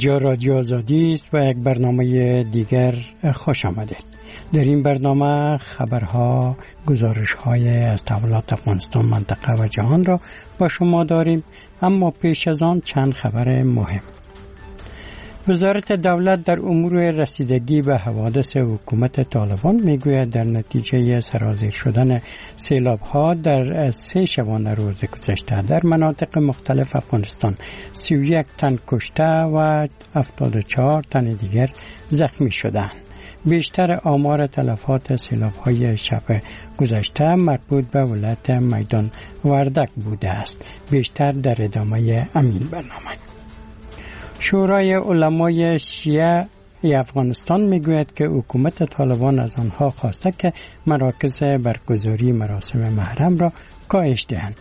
اینجا رادیو آزادی است و یک برنامه دیگر خوش آمدید. در این برنامه خبرها، گزارش‌های از تحولات افغانستان، منطقه و جهان را با شما داریم، اما پیش از آن چند خبر مهم. وزارت دولت در امور رسیدگی به حوادث حکومت طالبان میگوید در نتیجه سرازیر شدن سیلاب‌ها در 3 شبانه روز گذشته در مناطق مختلف افغانستان 31 تن کشته و 74 تن دیگر زخمی شدند. بیشتر آمار تلفات سیلاب‌های شب گذشته مربوط به ولایت میدان وردک بوده است. بیشتر در ادامه همین برنامه. شورای علمای شیعه افغانستان میگوید که حکومت طالبان از آنها خواسته که مراکز برگزاری مراسم محرم را کاهش دهند.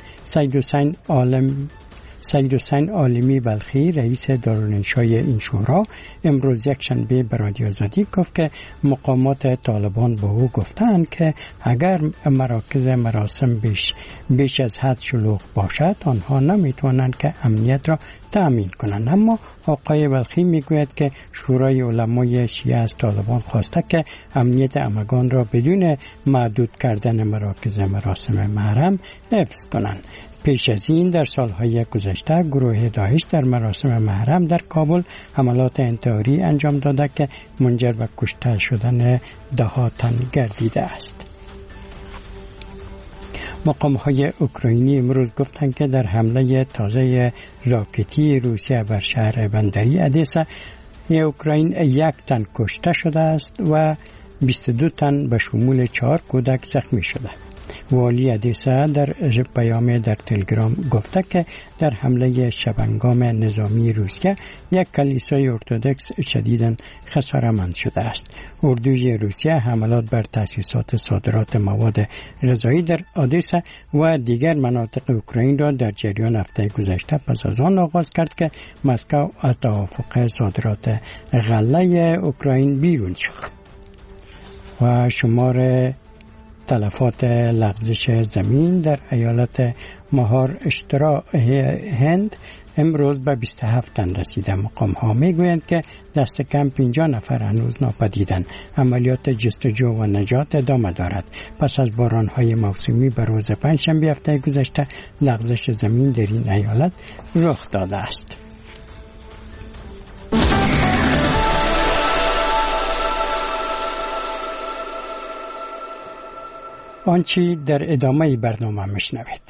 سید حسین عالمی بلخی رئیس دارالانشای این شورا امروز یک شنبه به رادیو آزادی گفت که مقامات طالبان به او گفتند که اگر مراکز مراسم بیش از حد شلوغ باشد آنها نمیتوانند که امنیت را تأمین کنند. اما آقای بلخی میگوید که شورای علمای شیعه از طالبان خواسته که امنیت همگان را بدون محدود کردن مراکز مراسم محرم حفظ کنند. پیش از این در سالهای گذشته گروه داعش در مراسم محرم در کابل حملات انتحاری انجام داده که منجر به کشته شدن 10 تن گردیده است. مقام‌های اوکراینی امروز گفتند که در حمله تازه راکتی روسیه بر شهر بندری ادسا اوکراین 1 تن کشته شده است و 22 تن به شمول 4 کودک زخمی شده. والی ادسا در پیام در تلگرام گفته که در حمله شبنگام نظامی روسیه یک کلیسای ارتدوکس شدیداً خساره‌مند شده است. اردوی روسیه حملات بر تأسیسات صادرات مواد غذایی در ادسا و دیگر مناطق اوکراین را در جریان هفته گذشته پس از آن آغاز کرد که مسکو از توافق صادرات غله اوکراین بیرون شد. و شمار تلفات لغزش زمین در ایالت مهاراشترا هند امروز به 27 تن رسیده. مقام ها میگویند که دست کم 50 نفر هنوز ناپدیدند. عملیات جستجو و نجات ادامه دارد. پس از باران های موسمی به روز پنجشنبه هفته گذشته لغزش زمین در این ایالت رخ داده است. آنچه در ادامه برنامه میشنوید.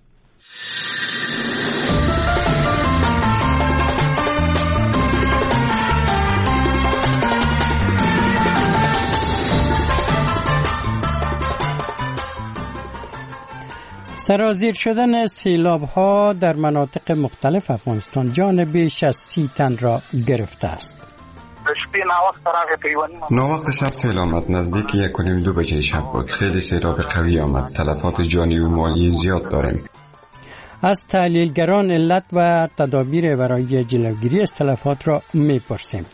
سرازیر شدن سیلاب‌ها در مناطق مختلف افغانستان جان بیش از 30 تن را گرفته است. ناوقت شب سیل آمد. نزدیک 1:30-2 بجه شب بود. خیلی سیلاب قوی آمد. تلفات جانی و مالی زیاد داریم. از تحلیلگران علت و تدابیر برای جلوگیری از تلفات را میپرسیم.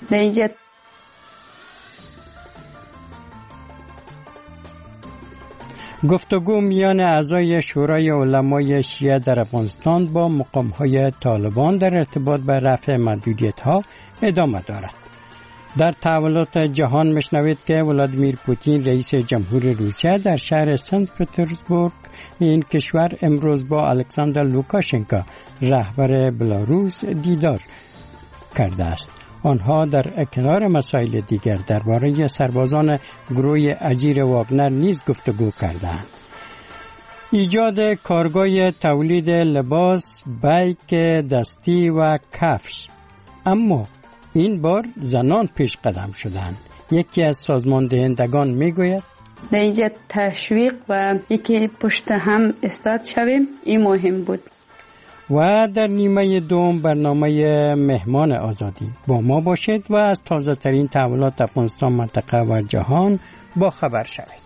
گفتگو میان اعضای شورای علمای شیعه در افغانستان با مقام‌های طالبان در ارتباط به رفع محدودیت‌ها ادامه دارد. در تحولات جهان میشنوید که ولادیمیر پوتین رئیس جمهور روسیه در شهر سنت پترزبورگ این کشور امروز با الکساندر لوکاشنکو رهبر بلاروس دیدار کرده است. آنها در کنار مسائل دیگر درباره سربازان گروه اجیر واگنر نیز گفتگو کردند. ایجاد کارگاه تولید لباس، بیک دستی و کفش، اما این بار زنان پیش قدم شدند. یکی از سازمان دهندگان میگوید در اینجا تشویق و یکی پشت هم استاد شویم این مهم بود. و در نیمه دوم برنامه مهمان آزادی با ما باشید و از تازه ترین تحولات افغانستان، منطقه و جهان با خبر شوید.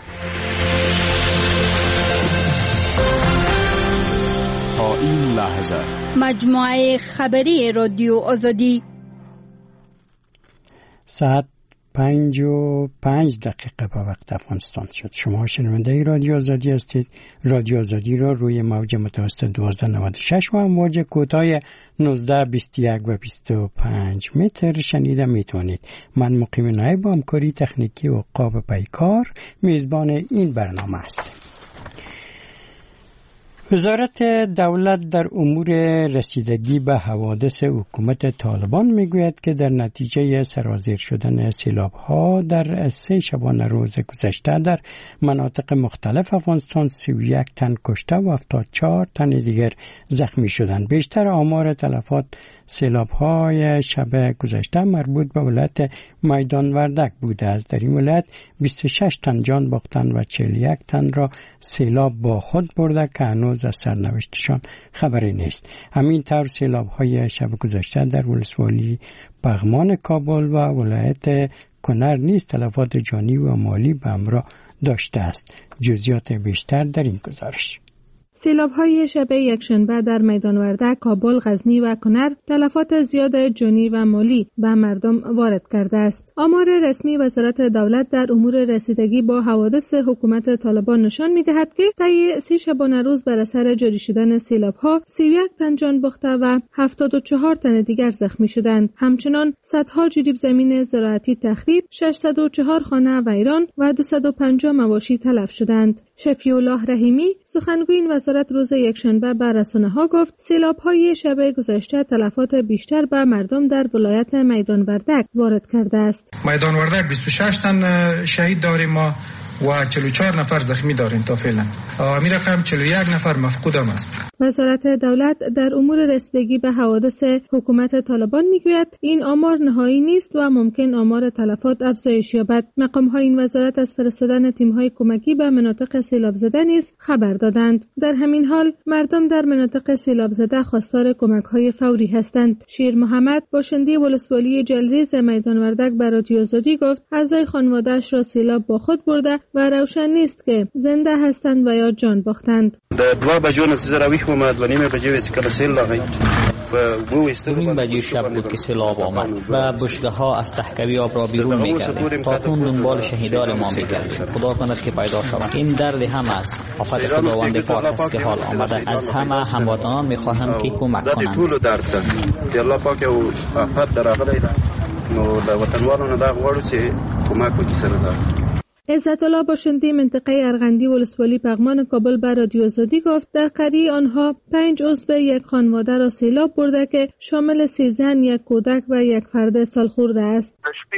تا این لحظه مجموعه خبری رادیو آزادی ساعت 5:05 به وقت افغانستان شد. شما شنونده رادیو آزادی هستید. رادیو آزادی را روی موج متوسط 1296 و امواج کوتاه 19، 21 و 25 متر شنیده میتونید. من مقیم نایب با همکاری تکنیکی و عقاب پیکار میزبان این برنامه هستم. وزارت دولت در امور رسیدگی به حوادث حکومت طالبان میگوید که در نتیجه سرازیر شدن سیلاب‌ها در 3 شبانه روز گذشته در مناطق مختلف افغانستان 31 تن کشته و 74 تن دیگر زخمی شدند. بیشتر آمار تلفات سیلاب‌های شب گذشته مربوط به ولایت میدان وردک بوده است. در این ولایت 26 تن جان باختند و 41 تن را سیلاب با خود برده که هنوز از سرنوشتشان خبری نیست. همین طور سیلاب‌های شب گذشته در ولسوالی پغمان کابل و ولایت کنر نیز تلفات جانی و مالی به همراه داشته است. جزئیات بیشتر در این گزارش. سیلاب‌های شب یکشنبه در میدان وردک، کابل، غزنی و کنر تلفات زیاد جانی و مالی به مردم وارد کرده است. آمار رسمی وزارت دولت در امور رسیدگی با حوادث حکومت طالبان نشان می‌دهد که طی 30 شبانه روز بر اثر جاری شدن سیلاب‌ها 31 تن جان باخته و 74 تن دیگر زخمی شدند. همچنین صدها جریب زمین زراعتی تخریب، 604 خانه ویران و 250 مواشی تلف شدند. شفیع الله رحیمی سخنگوی این وزارت روز یکشنبه به رسانه‌ها گفت سیلاب‌های شب گذشته تلفات بیشتر به مردم در ولایت میدان وردک وارد کرده است. میدان وردک 26 تن شهید داریم ما و 44 نفر زخمی داریم تا فعلا. این رقم 41 نفر مفقود هم است. وزارت دولت در امور رسیدگی به حوادث حکومت طالبان میگوید این آمار نهایی نیست و ممکن آمار تلفات افزایش یابد. مقام‌های این وزارت از فرستادن تیم‌های کمکی به مناطق سیلاب زده نیز خبر دادند. در همین حال مردم در مناطق سیلاب زده خواستار کمک‌های فوری هستند. شیر محمد باشنده ولسوالی جلریز میدان وردک به رادیو آزادی گفت اعضای خانواده‌اش را سیلاب با خود برده و روشن نیست که زنده هستند و یا جان باختند. در 2 بجو نزدیک راویخ اومد و نیمه بجو است که سیل لاغی و 2 بجو شب بود که سیلاب آمد و بشگه‌ها از تحکوی آب را بیرون می‌کردیم. تاکنون دنبال شهیدان ما می‌گردیم. خدا کند که پیدا شود. این درد هم است. آفت خداوند پاک است که حال آمده. از همه هموطنان می‌خواهم که کمک کنند. ټول درد ده الله پاک او آفت دراغلی ده. نو د وطنوالو نه دا غواړو چې کمک وکړي سره ده. عزت الله باشنده منطقه ارغندی ولسوالی پغمان کابل به رادیو آزادی گفت در قریه آنها 5 عضو یک خانواده را سیلاب برده که شامل 3 زن، 1 کودک و 1 فرد سالخورده است.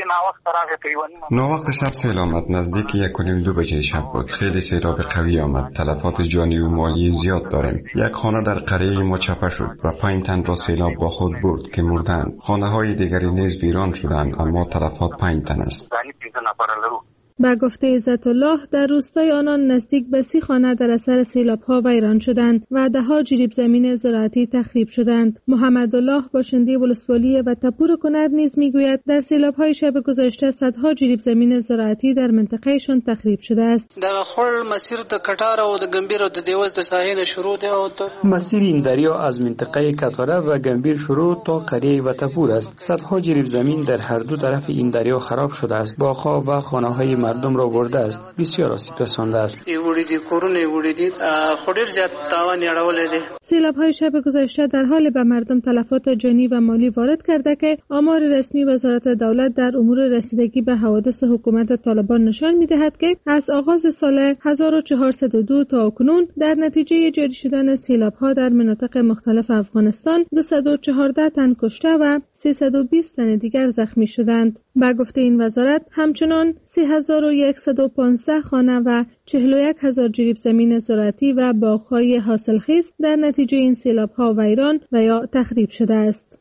ناوقت شب سیل آمد. نزدیک 1:30 بجه شب بود. خیلی سیلاب قوی آمد. تلفات جانی و مالی زیاد داریم. یک خانه در قریه ما چپه شد و 5 تن را سیلاب با خود برد که مردند. خانه های دیگری نیز ویران شدند اما تلفات 5 تن است. با گفته عزت الله در روستای آنان نزدیک به 30 خانه در اثر سیلاب‌ها ویران شدند و 10 جریب زمین زراعتی تخریب شدند. محمد الله باشنده ولسوالی و تپور کنر نیز میگوید در سیلاب‌های شب گذشته صدها جریب زمین زراعتی در منطقهشان تخریب شده است. د خړ مسیر د کټار او د ګمبیر او د دیوز د ساحل شروع ده او مسیر این دریا از منطقه کټاره و گمبیر شروع تا قریه و تپور است. صدها جریب زمین در هر دو طرف این دریا خراب شده است. باغ‌ها و خانه‌های مردم را برده است. بسیار آسیب رسانده است. سیلاب‌های شب گذشته در حال به مردم تلفات جانی و مالی وارد کرده که آمار رسمی وزارت دولت در امور رسیدگی به حوادث حکومت طالبان نشان می‌دهد که از آغاز سال 1402 تا اکنون در نتیجه جاری شدن سیلاب‌ها در مناطق مختلف افغانستان 214 تن کشته و 320 تن دیگر زخمی شدند. با گفته این وزارت همچنان 3115 خانه و 41000 جریب زمین زراعتی و باغ‌های حاصلخیز در نتیجه این سیلاب‌ها ویران و یا تخریب شده است.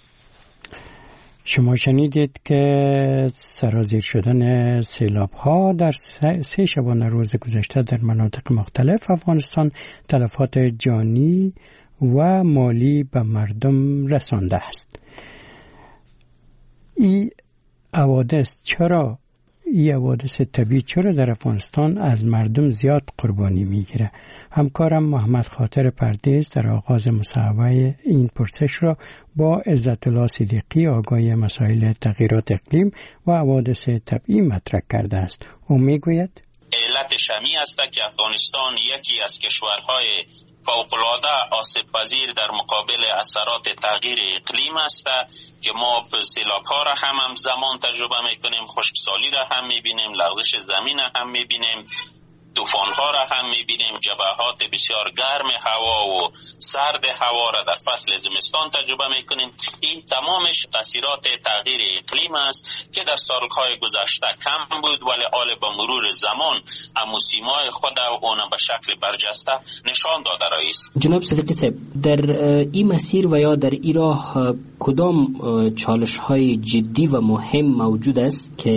شما شنیدید که سرازیر شدن سیلاب‌ها در 3 شبانه روز گذشته در مناطق مختلف افغانستان تلفات جانی و مالی به مردم رسانده است. این حوادث چرا این حوادث طبیعی چرا در افغانستان از مردم زیاد قربانی میگیره؟ همکارم محمد خاطر پردیس در آغاز مصاحبه این پرسش را با عزت الله صدیقی آگاه مسائل تغییرات اقلیم و حوادث طبیعی مطرح کرده است. او میگوید علت شمی است که افغانستان یکی از کشورهای فوق‌العاده آسیب‌پذیر در مقابل اثرات تغییر اقلیم است که ما سیلاب‌ها را هم زمان تجربه می‌کنیم، خشکسالی را هم می‌بینیم، لغزش زمین هم می‌بینیم، طوفان‌ها را هم می‌بینیم، جبهات بسیار گرم هوا و سرد هوا را در فصل زمستان تجربه می‌کنیم. این تمامش تاثیرات تغییر اقلیم است که در سال‌های گذشته کم بود، ولی حال با مرور زمان موسم‌های خود اون به شکل برجسته نشان داده است. جناب صدیقی صاحب، در این مسیر و یا در این راه کدام چالش‌های جدی و مهم موجود است که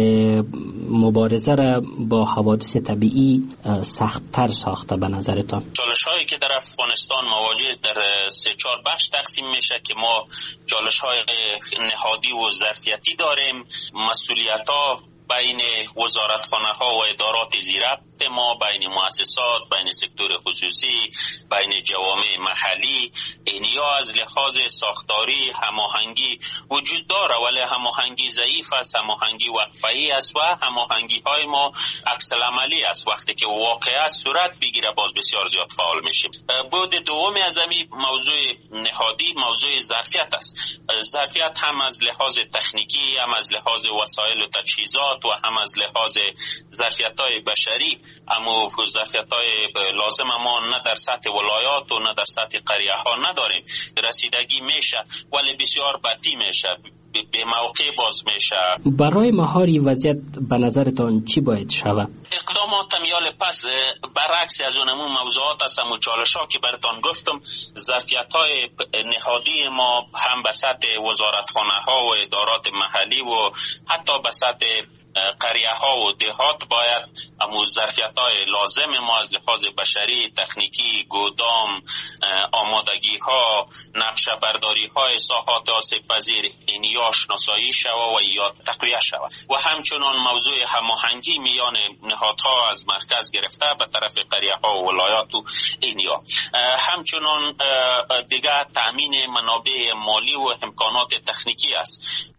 مبارزه را با حوادث طبیعی سخت‌تر ساخته به نظرتان؟ چالش‌هایی که در افغانستان مواجه در 3-4 بخش تقسیم میشه که ما چالش‌های نهادی و ظرفیتی داریم. مسئولیت‌ها بین وزارتخانه‌ها و ادارات زیربط ما، بین مؤسسات، بین سکتور خصوصی، بین جوامع محلی، اینیا از لحاظ ساختاری هماهنگی وجود داره، ولی هماهنگی ضعیف است، هماهنگی وقفه‌ای است و هماهنگی‌های ما عکس العملی است. وقتی که واقعیت صورت بگیره باز بسیار زیاد فعال میشیم. بعد دومی از این موضوع نهادی موضوع ظرفیت است. ظرفیت هم از لحاظ تکنیکی، هم از لحاظ وسایل و تجهیزات و هم از لحاظ ظرفیت‌های بشری، اما ظرفیت‌های لازم ما نه در سطح ولایات و نه در سطح قریه‌ها نداریم. رسیدگی میشه ولی بسیار بدی میشه، به موقع باز میشه. برای مهاری وضعیت به نظرتان چی باید شود؟ اقدامات میال پس برعکس از اونمون موضوعات است و چالش‌ها که براتون گفتم، ظرفیت‌های نهادی ما هم به سطح وزارتخانه‌ها و ادارات محلی و حتی به سطح قریه ها و دهات باید ظرفیت‌های لازم ما از لحاظ بشری، تکنیکی، گودام، آمادگی ها، نقشه برداری های ساحات آسیب پذیر اینیا شناسایی شود و یا تقویه شود و همچنان موضوع هماهنگی میان نهادها از مرکز گرفته به طرف قریه ها و ولایات و اینیا، همچنان دیگه تامین منابع مالی و امکانات تکنیکی است.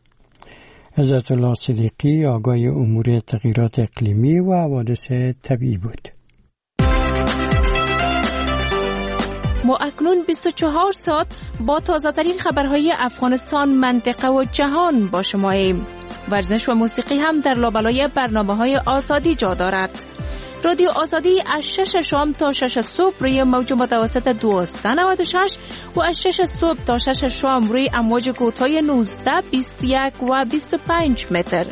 عزت الله صدیقی آگاه امور تغییرات اقلیمی و حوادث طبیعی بود. ما اکنون 24 ساعت با تازه‌ترین خبرهای افغانستان، منطقه و جهان با شماییم. ورزش و موسیقی هم در لابلای برنامه‌های آزادی جا دارد. رادیو آزادی از 6 شام تا 6 صبح روی موج متوسط 1296 و از 6 صبح تا 6 شام روی امواج کوتاه 19، 21 و 25 متر.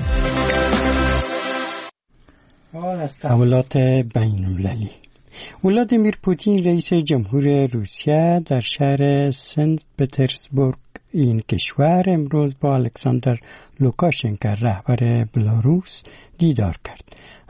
حال از تحولات بین‌المللی. ولادیمیر پوتین رئیس جمهور روسیه در شهر سنت پترزبورگ این کشور امروز با الکساندر لوکاشنکو رهبر بلاروس دیدار کرد.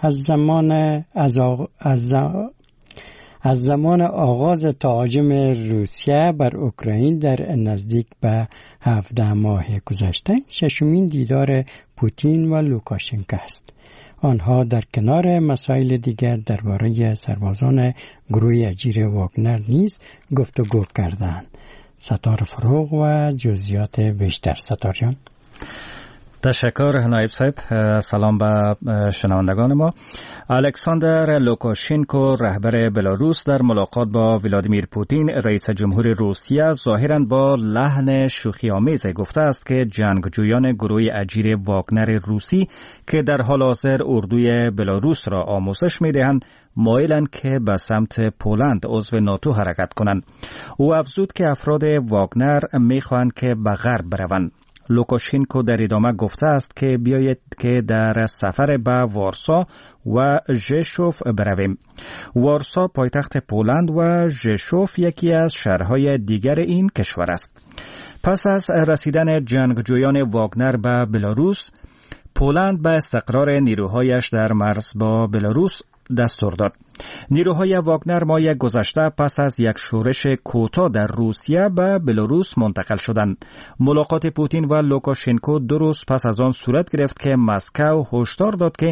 از زمان آغاز تهاجم روسیه بر اوکراین در نزدیک به 17 ماه گذشته ششمین دیدار پوتین و لوکاشنکو است. آنها در کنار مسائل دیگر درباره سربازان گروه اجیر واگنر نیز گفتگو کردند. ستار فروغ و جزئیات بیشتر. ستار جان. تشکر نایب صاحب. سلام به شنوندگان ما. الکساندر لوکاشنکو رهبر بلاروس در ملاقات با ولادیمیر پوتین رئیس جمهور روسیه ظاهراً با لحن شوخی‌آمیز گفته است که جنگجویان گروه اجیر واگنر روسی که در حال حاضر اردوی بلاروس را آموزش می‌دهند مایلند که به سمت پولند عضو ناتو حرکت کنند. او افزود که افراد واگنر می‌خواهند که به غرب بروند. لوکاشنکو در ادامه گفته است که بیایید که در سفر به وارسا و ژشوف برویم. وارسا پایتخت پولند و ژشوف یکی از شهرهای دیگر این کشور است. پس از رسیدن جنگجویان واگنر به بلاروس، پولند به استقرار نیروهایش در مرز با بلاروس دستور داد. نیروهای واگنر ماه گذشته پس از یک شورش کوتاه در روسیه به بلاروس منتقل شدند. ملاقات پوتین و لوکاشنکو 2 روز پس از آن صورت گرفت که مسکو هشدار داد که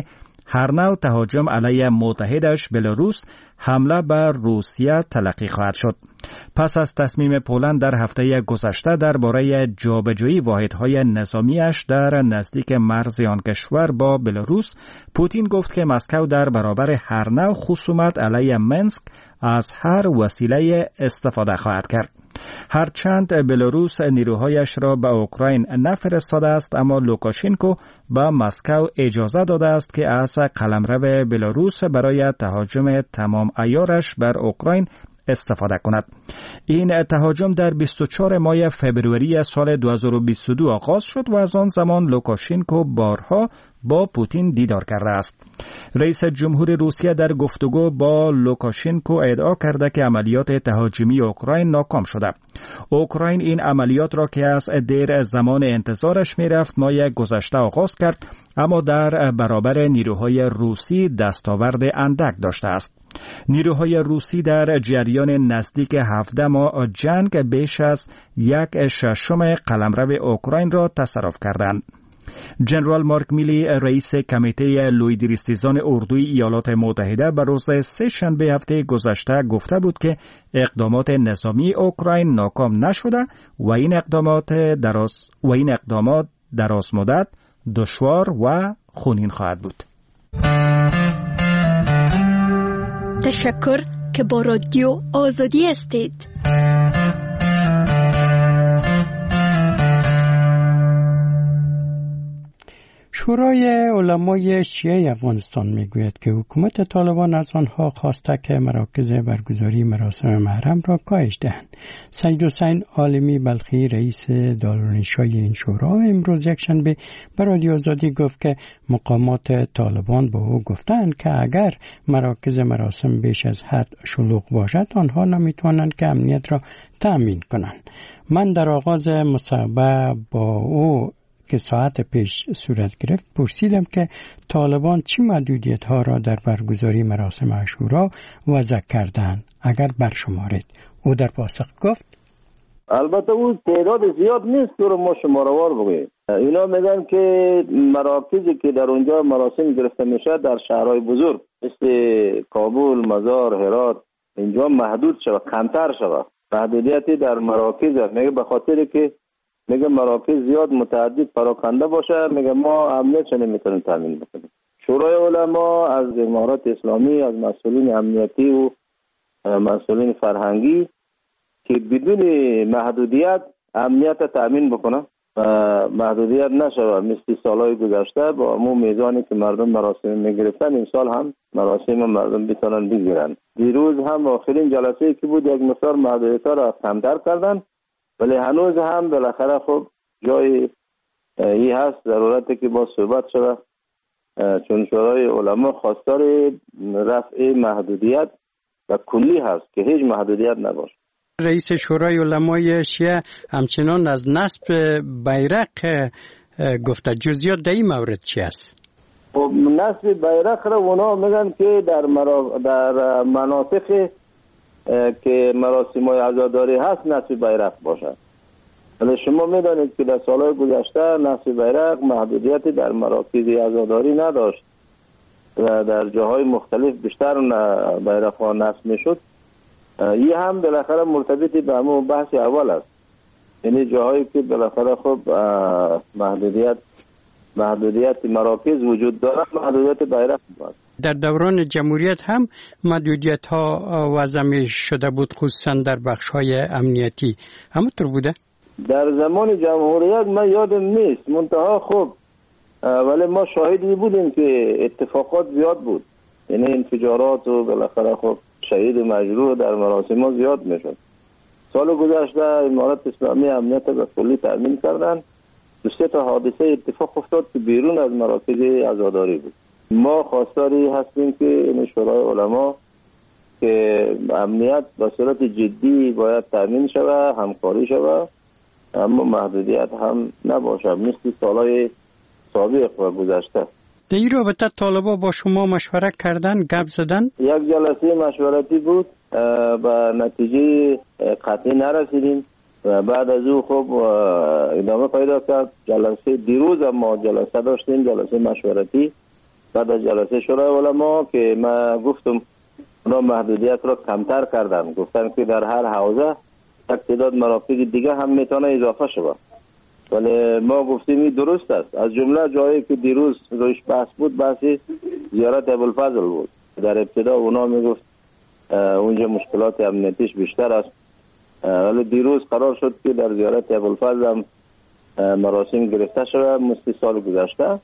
هر نوع تهاجم علیه متحدش بلاروس حمله بر روسیه تلقی خواهد شد. پس از تصمیم پولند در هفته گذشته درباره جابجایی واحدهای نظامیش در نزدیک مرز آن کشور با بلاروس، پوتین گفت که مسکو در برابر هر نوع خصومت علیه منسک از هر وسیله استفاده خواهد کرد. هرچند بلاروس نیروهایش را به اوکراین نفرستاده است، اما لوکاشنکو به مسکو اجازه داده است که از قلمرو بلاروس برای تهاجم تمام عیارش بر اوکراین استفاده کند. این تهاجم در 24 ماه فبروری سال 2022 آغاز شد و از آن زمان لوکاشنکو بارها با پوتین دیدار کرده است. رئیس جمهور روسیه در گفتگو با لوکاشنکو ادعا کرده که عملیات تهاجمی اوکراین ناکام شده. اوکراین این عملیات را که از دیر زمان انتظارش میرفت ماه گذشته آغاز کرد، اما در برابر نیروهای روسی دستاورد اندک داشته است. نیروهای روسی در جریان نزدیک 17 ماه جنگ بیش از 1/6 قلمرو اوکراین را تصرف کردند. جنرال مارک میلی رئیس کمیته لویدریستیزان اردوی ایالات متحده به روز سه شنبه هفته گذشته گفته بود که اقدامات نظامی اوکراین ناکام نشده و این اقدامات دراز مدت دشوار و خونین خواهد بود. تشکر که با رادیو آزادی هستید. شورای علمای شیعه افغانستان میگوید که حکومت طالبان از آنها خواسته که مراکز برگزاری مراسم محرم را کاهش دهند. سید حسین عالمی بلخی رئیس دارالانشای این شورا امروز یکشنبه به رادیو آزادی گفت که مقامات طالبان به او گفتند که اگر مراکز مراسم بیش از حد شلوغ باشد آنها نمیتوانند که امنیت را تأمین کنند. من در آغاز مصاحبه با او که ساعت پیش صورت گرفت پرسیدم که طالبان چه محدودیت ها را در برگزاری مراسم عاشورا وضع کردند اگر برشمارید. او در پاسخ گفت البته او تعداد زیاد نیست که ما شماروار بگوییم. اینا میگن که مراکزی که در اونجا مراسم گرفته میشه در شهرهای بزرگ مثل کابل، مزار، هرات اینجا محدود شود، کمتر شود. محدودیتی در مراکز میگه به خاطر که میگه مراکز زیاد متعدد پراکنده باشه، میگه ما امنیت نمیتونیم تامین بکنیم. شورای علما از امارات اسلامی، از مسئولین امنیتی و مسئولین فرهنگی که بدون محدودیت امنیت تامین بکنه، محدودیت نشوه مثل سالهای گذشته با همون میزانی که مردم مراسم میگرفتن این سال هم مراسم مردم بتونن بگیرن. دیروز هم آخرین جلسه که بود یک مقدار محدودیت را کمتر کردن، ولی هنوز هم بالاخره خب جای ای هست ضرورته که با صحبت شده، چون شورای علما خواستار رفع محدودیت و کلی هست که هیچ محدودیت نباشه. رئیس شورای علمای شیعه همچنان از نصب بیرق گفته. جزئیات در این مورد چی است؟ خب نصب بیرق را اونا میگن که در مناطق که مراسم های عزاداری هست نصب بیرق باشد. ولی شما میدانید که در سالهای گذشته نصب بیرق محدودیتی در مراکز عزاداری نداشت و در جاهای مختلف بیشتر بیرق ها نصب میشد. این هم بالاخره مرتبط به همون بحث اول است، یعنی جاهایی که بالاخره خب محدودیت مراکز وجود دارد محدودیت بیرق بود. در دوران جمهوریت هم محدودیت ها وضع می شده بود، خصوصا در بخش های امنیتی. همونطور بوده؟ در زمان جمهوریت من یادم نیست، منتها خب ولی ما شاهدی بودیم که اتفاقات زیاد بود، یعنی انفجارات و بالاخره خب شهید و مجروح در مراسم ها زیاد می شد. سال گذشته امارات اسلامی امنیت به کلی تامین کردن. 2-3 تا حادثه اتفاق افتاد که بیرون از مراکز عزاداری بود. ما خواستاری هستیم که این شورای علما که امنیت به صورت جدی باید تامین شود، همکاری شود، اما محدودیت هم نباشه مثل سالهای سابق و گذشته. در این رابطه طالبا با شما مشورت کردن، گپ زدن؟ یک جلسه مشورتی بود، به نتیجه قطعی نرسیدیم و بعد از او خب ادامه پیدا کرد. جلسه دیروز ما جلسه داشتیم، جلسه مشورتی بعد از جلسه شورای علما که ما گفتم اونا محدودیت را کمتر کردن، گفتن که در هر حوزه یک تعداد مرافق دیگه هم میتونه اضافه شود. ولی ما گفتیم این درست است. از جمله جایی که دیروز روش بحث بود بحثی زیارت ابوالفضل بود. در ابتدا اونا میگفت اونجا مشکلات امنیتیش بیشتر است، ولی دیروز قرار شد که در زیارت ابوالفضل هم مراسم گرفته شده مثل سال گذشته.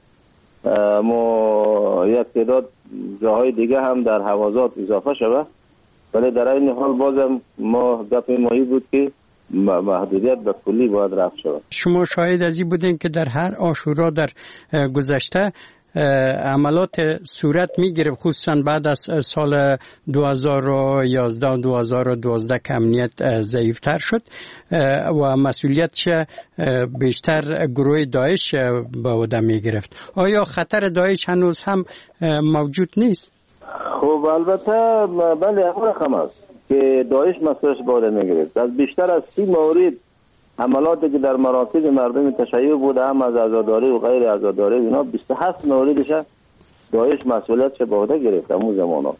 ما یک تعداد جاهای دیگه هم در حوازات اضافه شده، ولی در این حال بازم ما گپ ماهی بود که محدودیت به کلی باید رفع شود. شما شاهد از این بودین که در هر عاشورا در گذشته عملات صورت میگیره، خصوصا بعد از سال 2011 و 2012 که امنیت ضعیفتر شد و مسئولیتش بیشتر گروه داعش به عهده میگرفت. آیا خطر داعش هنوز هم موجود نیست؟ خب البته بله همون رقم است که داعش مسئولش به عهده میگرفت. از بیشتر از 30 مورد عملاتی که در مراکز مردم تشیع بوده، هم از عزاداری و غیر عزاداری، اینا 27 موردش داعش مسئولیتش به عهده گرفت اون زمانا.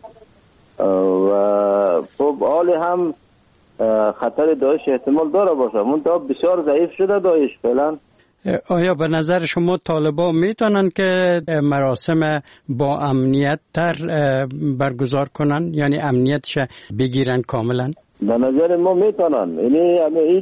و خب حال هم خطر داعش احتمال داره باشه، منتها بسیار ضعیف شده داعش فعلا. آیا به نظر شما طالبان میتونن که مراسم با امنیت تر برگزار کنن، یعنی امنیتش بگیرن کاملا؟ به نظر ما میتونن. یعنی همه عید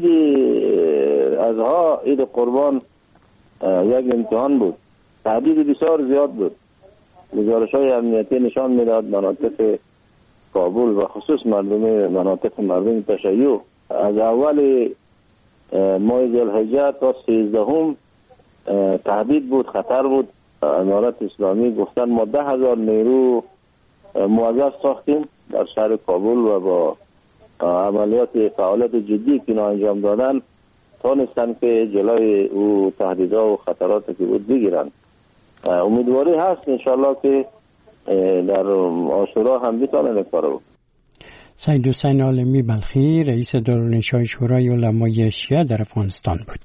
اضحی، عید قربان یک امتحان بود، تهدید بسیار زیاد بود. گزارش‌های امنیتی نشان میداد مناطق کابل و خصوص مناطق مردم تشیع از اول ماه ذوالحجه تا 13 تهدید بود، خطر بود. امارت اسلامی گفتن ما 10,000 نیرو موظف ساختیم در شهر کابل و با عملیات فعالیت جدی که اینا انجام دادن تانستن که جلوی او تهدیدها و خطراتی که بود بگیرن. امیدواری هست انشالله که در عاشورا هم بتانن کارو. سید حسین عالمی بلخی رئیس دارالانشای شورای علمای شیعه در افغانستان بود.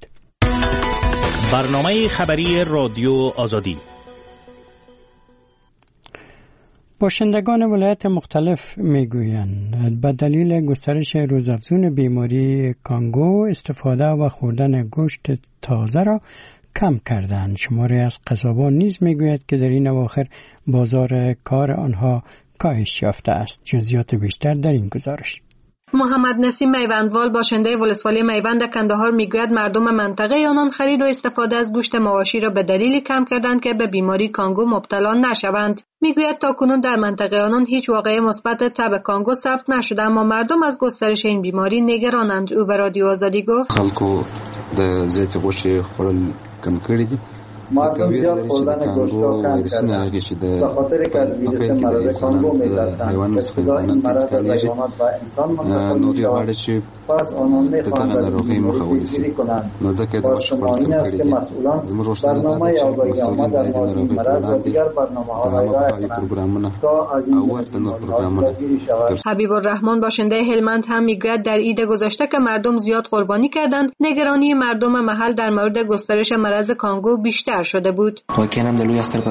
برنامه خبری رادیو آزادی. باشندگان ولایت مختلف میگویند به دلیل گسترش روزافزون بیماری کانگو استفاده و خوردن گوشت تازه را کم کردند. شماری از قصابان نیز میگوید که در این اواخر بازار کار آنها کاهش یافته است. جزئیات بیشتر در این گزارش. محمد نسیم میوندوال باشنده ولسوالی میوند کندهار میگوید مردم منطقه آنان خرید و استفاده از گوشت مواشی را به دلیلی کم کردند که به بیماری کانگو مبتلا نشوند. میگوید تاکنون در منطقه آنان هیچ واقعه مثبت تب کانگو ثبت نشده، اما مردم از گسترش این بیماری نگرانند. او به رادیو آزادی گفت خلکو د زیت غوښې خوړل کم کړی دي. مردم زیاد خوردن گوشت را کم کردند به خاطر که از ویروس مرض کانگو میترسند. ابتدا این مرض از حیوانات و انسان منتقل میشود، پس آنان میخواهند از بیماری جلوگیری کنند. با این است که مسئولان برنامه آگاهی عامه در مورد این مرض و دیگر برنامه‌ها را ارائه کنند تا از این بیماری جلوگیری شود. حبیب الرحمن باشنده هلمند هم میگوید در عید گذشته که مردم زیاد قربانی کردند، نگرانی مردم محل در مورد گسترش مرض کانگو بیشتر شده بود. واقعا هم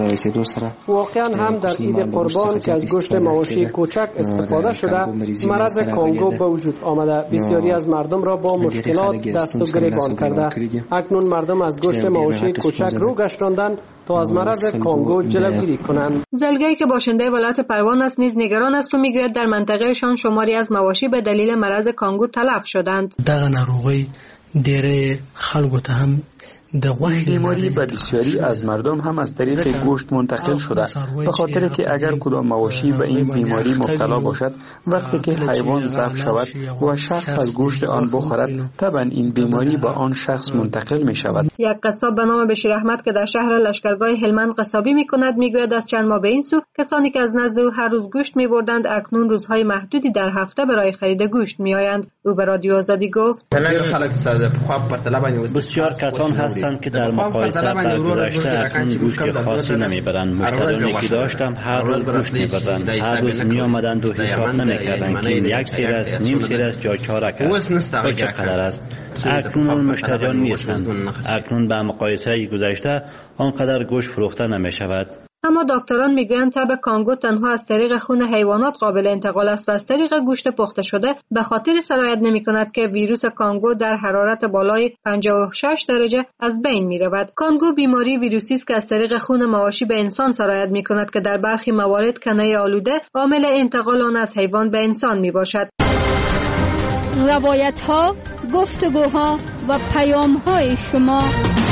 در عید قربان که از گوشت مواشی کوچک استفاده شده مرض کانگو به وجود آمده، بسیاری از مردم را با مشکلات دست و گریبان کرده. اکنون مردم از گوشت مواشی کوچک رو گشتاندند تا از مرض کانگو جلوگیری کنند. زلگی که باشنده ولایت پروان است نیز نگران است و میگوید در منطقهشان شماری از مواشی به دلیل مرض کانگو تلف شدند. دغه ناروغي ډېر خلکو ته هم بیماری به بسیاری از مردم هم از طریق گوشت منتقل شده، به خاطر که اگر کدام مواشی به این بیماری مبتلا باشد، وقتی که حیوان ذبح شود و شخص از گوشت آن بخورد، طبعا این بیماری به آن شخص منتقل می شود. یک قصاب به نام بشیر احمد که در شهر لشکرگاه هلمند قصابی می کند میگوید از چند ماه به این سو کسانی که از نزد او هر روز گوشت می بردند اکنون روزهای محدودی در هفته برای خرید گوشت می آیند. او به رادیو آزادی گفت بسیار کسان هستند که در مقایسه با گذشته اکنون گوشت خاصی نمیبرند. مشتریانی که داشتم هر روز گوشت میبردند، هر روز می آمدند و حساب نمیکردند که یک سیر است، نیم سیر است یا چهارک است و چقدر است. اکنون مشتریان نیستند. اکنون با مقایسه گذشته آنقدر گوشت فروخته نمی شود. اما دکتران میگویند تب کانگو تنها از طریق خون حیوانات قابل انتقال است و از طریق گوشت پخته شده به خاطر سرایت نمی‌کند که ویروس کانگو در حرارت بالای 56 درجه از بین می‌رود. کانگو بیماری ویروسی است که از طریق خون مواشی به انسان سرایت می‌کند که در برخی موارد کنه آلوده عامل انتقال آن از حیوان به انسان میباشد. روایت‌ها، گفتگوها و پیام‌های شما.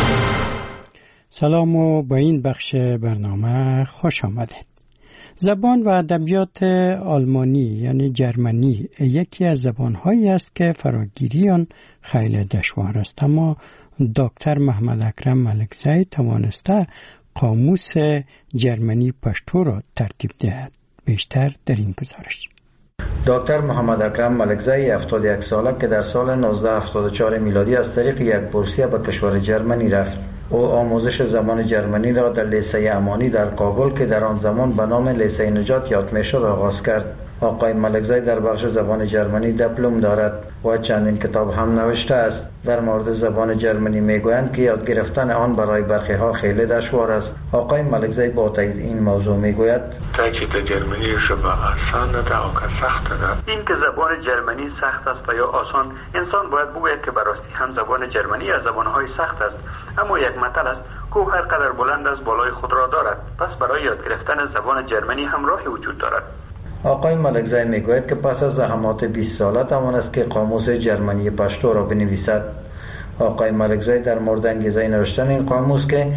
سلام و به این بخش برنامه خوش آمدید. زبان و ادبیات آلمانی یعنی جرمنی یکی از زبان‌هایی است که فراگیری آن خیلی دشوار است، اما دکتر محمد اکرم ملکزی توانسته قاموس جرمنی پشتو را ترتیب دهد. بیشتر در این گزارش. دکتر محمد اکرم ملکزی 71 ساله که در سال 1974 میلادی از طریق یک بورسیه به کشور جرمنی رفت. او آموزش زبان جرمنی را در لیسه امانی در کابل که در آن زمان به نام لیسه نجات یاد میشد آغاز کرد. آقای ملکزی در بخش زبان جرمنی دیپلم دارد و چندین کتاب هم نوشته است. در مورد زبان جرمنی میگویند که یاد گرفتن آن برای برخی ها خیلی دشوار است. آقای ملکزی با تایید این موضوع میگوید تاکید جرمنی شبه آسان ده و که سخت ده. این که زبان جرمنی سخت است یا آسان، انسان باید بگوید که براستی هم زبان جرمنی از زبانهای سخت است، اما یک متل است کوه هر قدر بلند است بالای خود را دارد. پس برای یاد گرفتن زبان جرمنی هم راهی وجود دارد. آقای ملکزی میگوید که پس از زحمات 20 ساله توانست که قاموس جرمنی پشتو را بنویسد. آقای ملکزی در مورد انگیزه نوشتن این قاموس که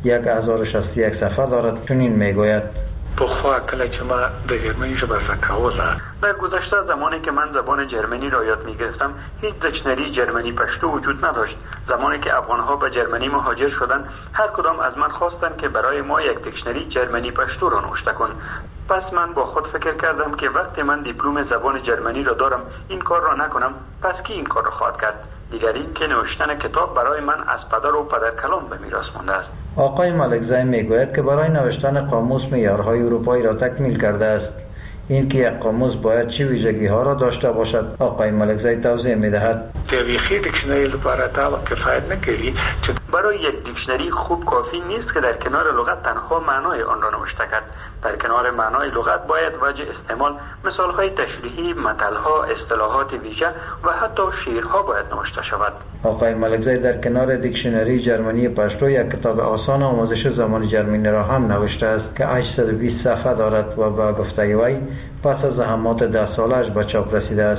1061 صفحه دارد چنین میگوید: پخوا کله چې ما د جرمنی ژبه زده کوله، در گذشته زمانی که من زبان جرمنی را یاد می‌گرفتم هیچ دیکشنری جرمنی پشتو وجود نداشت. زمانی که افغان‌ها به جرمنی مهاجر شدند هر کدام از من خواستند که برای ما یک دیکشنری جرمنی پشتو را نوشته کن. پس من با خود فکر کردم که وقتی من دیپلم زبان جرمنی را دارم این کار را نکنم، پس کی این کار را خواهد کرد؟ دیگر این که نوشتن کتاب برای من از پدر و پدرکلام به میراث مانده است. آقای ملکزی میگوید که برای نوشتن قاموس معیارهای اروپایی را تکمیل کرده است. این که یک قاموس باید چه ویژگی ها را داشته باشد آقای ملکزی توضیح میدهد. تاریخی دیکشنری لپاره تا کفایت نکردی. برای یک دیکشنری خوب کافی نیست که در کنار لغت تنها معنای آن را نوشته کرد. در کنار معنای لغت باید وجه استعمال، مثالهای تشریحی، متلها، اصطلاحات ویژه و حتی شعرها باید نوشته شود. آقای ملکزی در کنار دیکشنری جرمنی پشتو یک کتاب آسان آموزش زبان جرمنی را هم نوشته است که 820 صفحه دارد و با گفته وی پس از زحمات 10 سالش به چاپ رسیده است.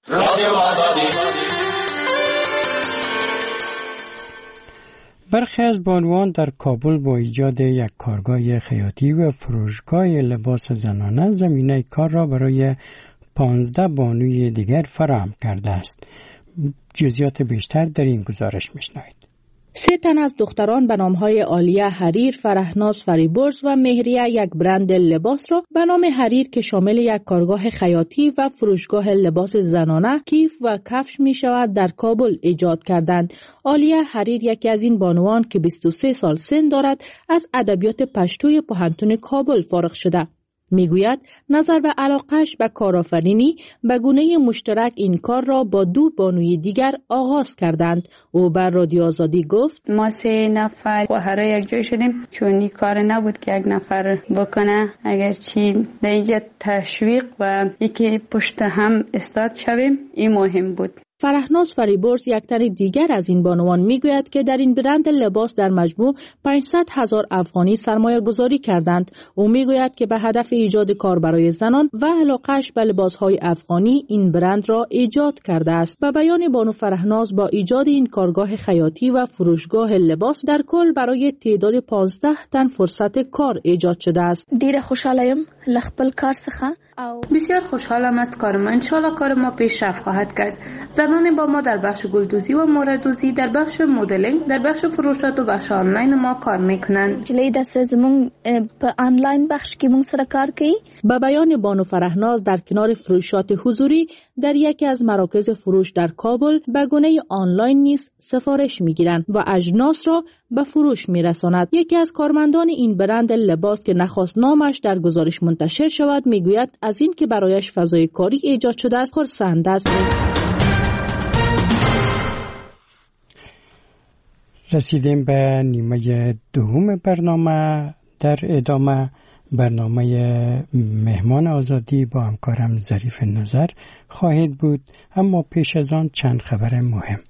برخی از بانوان در کابل با ایجاد یک کارگاه خیاطی و فروشگاه لباس زنانه زمینه کار را برای 15 بانوی دیگر فراهم کرده است. جزئیات بیشتر در این گزارش میشنوید. 3 تن از دختران به نامهای عالیه حریر، فرهناز فریبرز و مهریه یک برند لباس را به نام حریر که شامل یک کارگاه خیاطی و فروشگاه لباس زنانه، کیف و کفش می شود در کابل ایجاد کردند. عالیه حریر یکی از این بانوان که 23 سال سن دارد از ادبیات پشتوی پوهنتون کابل فارغ شده. میگوید نظر و علاقهش به کارآفرینی به گونه مشترک این کار را با 2 بانوی دیگر آغاز کردند. او بر رادیو آزادی گفت: ما 3 نفر هر یک جای شدیم چون این کار نبود که یک نفر بکنه، اگرچه در اینجا تشویق و یکی پشت هم استاد شویم این مهم بود. فرهناز فریبرز یک تن دیگر از این بانوان میگوید که در این برند لباس در مجموع 500,000 افغانی سرمایه گذاری کردند. او میگوید که به هدف ایجاد کار برای زنان و علاقهش به لباسهای افغانی این برند را ایجاد کرده است. به بیان بانو فرهناز با ایجاد این کارگاه خیاطی و فروشگاه لباس در کل برای تعداد 15 تن فرصت کار ایجاد شده است. ډیر خوشحالم لخپل کار څخه. بسیار خوشحالم از کار ما. انشالله کار ما پیشرفت خواهد کرد. زنان با ما در بخش گلدوزی و موردوزی، در بخش مدلینگ، در بخش فروشات و بخش آنلاین ما کار میکنن. جلی دست زمون په آنلاین بخش کې مون سره کار کوي. با بیان بانو فرهناز در کنار فروشات حضوری در یکی از مراکز فروش در کابل به گونه آنلاین نیز سفارش میگیرند و اجناس را به فروش میرساند. یکی از کارمندان این برند لباس که نخواست نامش در گزارش منتشر شود میگوید از این که برایش فضای کاری ایجاد شده است خرسند است. رسیدیم به نیمه دوم برنامه. در ادامه برنامه مهمان آزادی با همکارم ظریف نظر خواهد بود، اما پیش از آن چند خبر مهم.